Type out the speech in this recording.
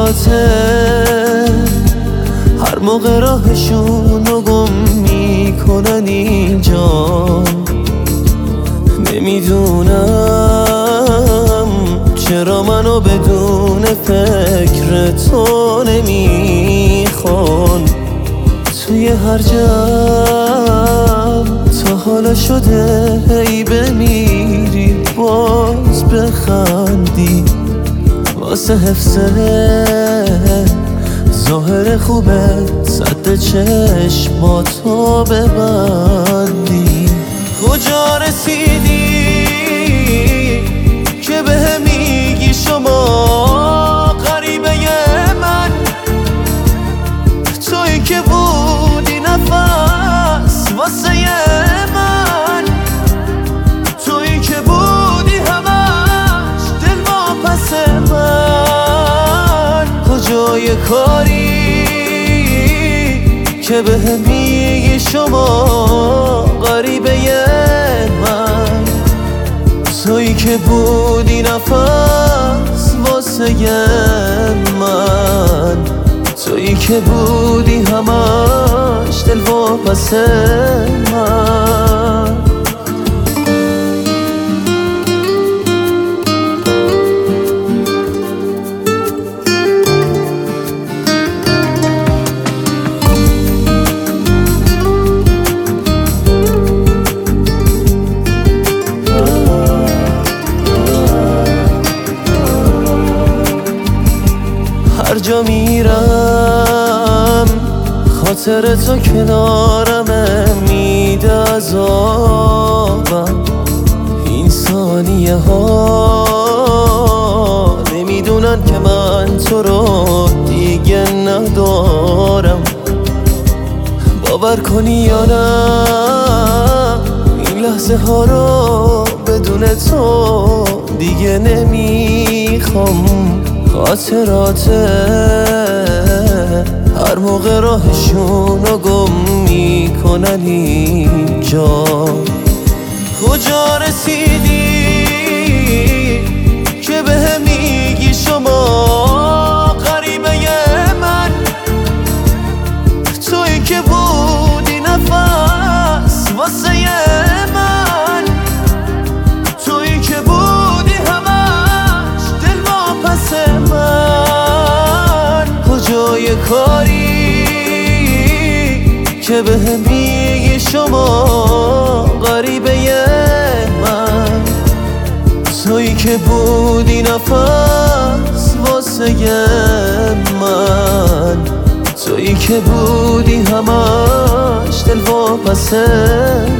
خاطراته هر موقع راهشونو گم میکنن اینجا. نمیدونم چرا منو بدون فکر تو نمیخوان. توی هر جمع تا حالا شده هی بمیری باز بخندی. واسه حفظه ظاهر خوبت سد چشماتو ببندی. کجا رسیدی که به میگی شما غریبه من؟ تویی که بودی نفس واسه من، تویی که بودی همش دل واپس من. کجای کاری که به میگی شما غریبه من؟ تویی که بودی نفس واسه من، تویی که بودی همش دل واپس من. هر جا میرم خاطر تو کنارمه میده عذابم. این ثانیه ها نمیدونن که من تو رو دیگه ندارم. باور کنی یا نه این لحظه ها رو بدون تو دیگه نمیخوام. خاطرات هر موقع راهشونو گم میکنن اینجا. کجا رسیدی که به میگی شما غریبه من؟ تویی که بودی نفس واسه من، تویی که بودی همش دل واپس من. کجای کاری که به میگی شما غریبه من؟ تویی که بودی نفس واسه من، تویی که بودی همش دل واپس